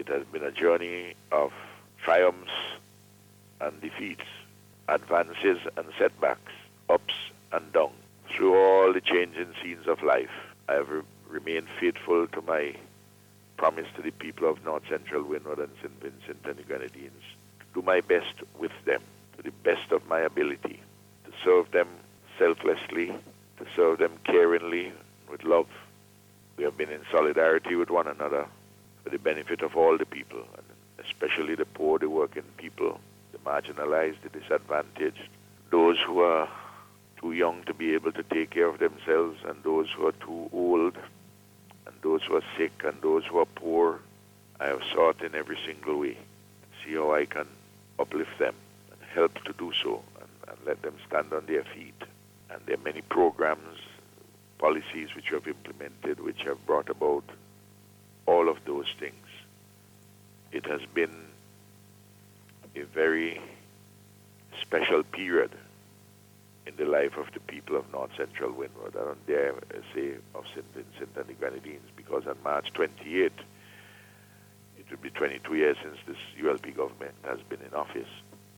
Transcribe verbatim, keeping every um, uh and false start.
has been a journey of triumphs and defeats, advances and setbacks, ups and downs. Through all the changing scenes of life, I have re- remained faithful to my promise to the people of North Central Windward and Saint Vincent and the Grenadines to do my best with them, to the best of my ability, to serve them selflessly, to serve them caringly, with love. We have been in solidarity with one another for the benefit of all the people, and especially the poor, the working people, the marginalized, the disadvantaged, those who are too young to be able to take care of themselves, and those who are too old, and those who are sick, and those who are poor. I have sought in every single way to see how I can uplift them and help to do so, and, and let them stand on their feet. And there are many programs, policies which we have implemented, which have brought about all of those things. It has been a very special period in the life of the people of North Central Windward. I don't dare say of Saint Vincent and the Grenadines, because on March twenty-eighth, it will be twenty-two years since this U L P government has been in office.